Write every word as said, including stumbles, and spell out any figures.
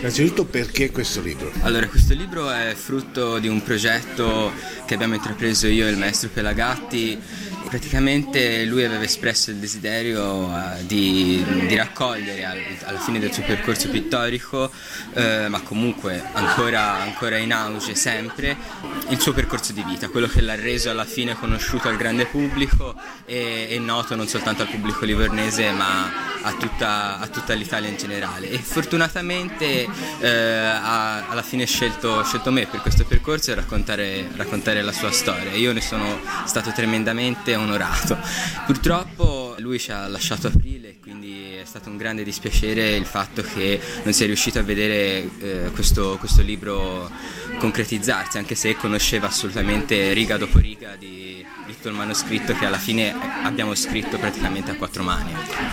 Innanzitutto, perché questo libro? Allora, questo libro è frutto di un progetto che abbiamo intrapreso io e il maestro Pelagatti. Praticamente lui aveva espresso il desiderio uh, di, di raccogliere al, alla fine del suo percorso pittorico, uh, ma comunque ancora, ancora in auge sempre, il suo percorso di vita, quello che l'ha reso alla fine conosciuto al grande pubblico e, e noto non soltanto al pubblico livornese ma a tutta, a tutta l'Italia in generale. E fortunatamente uh, ha alla fine scelto, scelto me per questo percorso e raccontare, raccontare la sua storia. Io ne sono stato tremendamente onorato. Purtroppo lui ci ha lasciato aprile, quindi è stato un grande dispiacere il fatto che non sia riuscito a vedere eh, questo, questo libro concretizzarsi, anche se conosceva assolutamente riga dopo riga di, di tutto il manoscritto che alla fine abbiamo scritto praticamente a quattro mani.